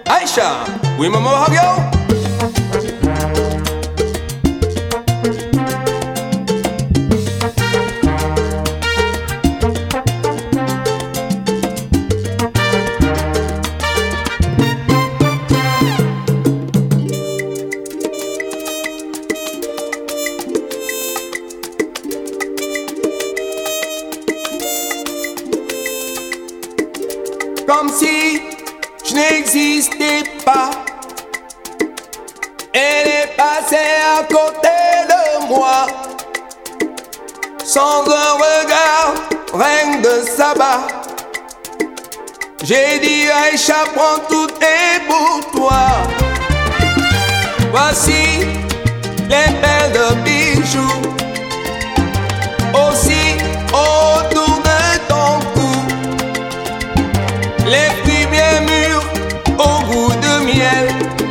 Aïcha, oui maman Hagyo. Comme si je n'existais pas. Elle est passée à côté de moi, sans un regard, reine de sabbat. J'ai dit Aïcha, prends tout est pour toi. Voici les perles de bijoux, aussi autour de ton cou. Les fruits bien mûrs au goût de miel.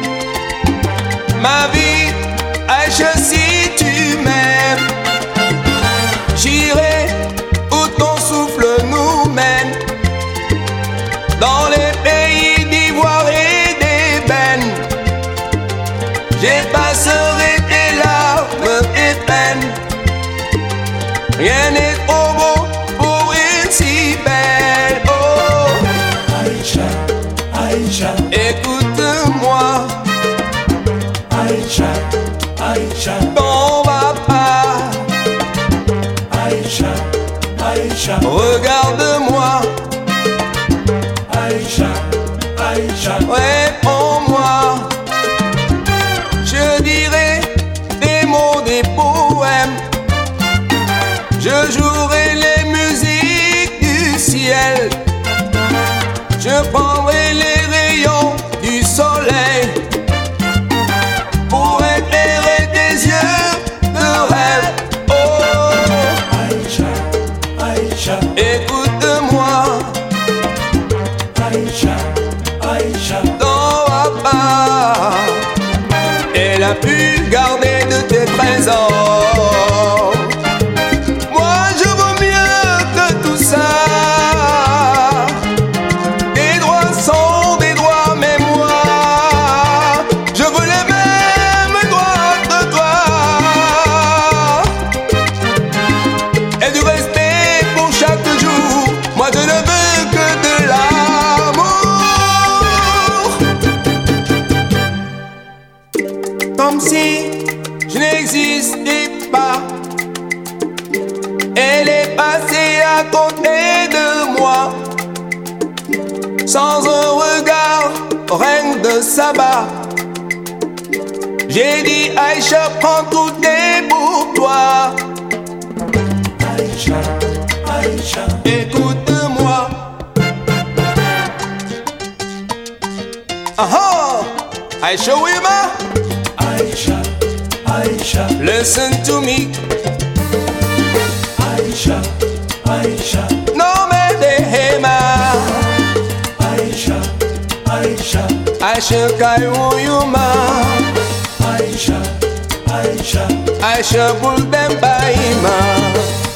Ma vie, Aïcha, si tu m'aimes, j'irai où ton souffle nous mène, dans les pays d'ivoire et d'ébène. J'effacerai tes larmes et peines. Rien n'est trop beau pour une si belle. Aïcha, Aïcha, Écoute-moi, Aïcha, Aïcha, ton papa. Aïcha, Aïcha, Regarde-moi, Aïcha, Aïcha, réponds-moi. Je dirai des mots, des poèmes. Je jouerai les musiques du ciel. Je prendrai les rayons du soleil pour éclairer tes yeux de rêve. Oh, Aïcha, Aïcha, écoute-moi, Aïcha, Aïcha, ton papa. Elle a pu garder de tes trésors. Moi, je vaux mieux que tout ça. Tes droits sont des droits, mais moi, je veux les mêmes droits que toi. Et du respect pour chaque jour. Moi, je ne veux que de l'amour. Comme si je n'existais pas. Elle est passée à côté de moi, sans un regard, reine de sabbat. J'ai dit Aïcha, prends tout est pour toi. Aïcha, Aïcha, Écoute-moi. Ah Aïcha, oui ma. Aïcha, Aïcha, Listen to me. Aïcha, Aïcha, No me dejes más. Aïcha, Aïcha, Aïcha, Kayuyuma. Aïcha, Aïcha, Aïcha, Bulbembaïma.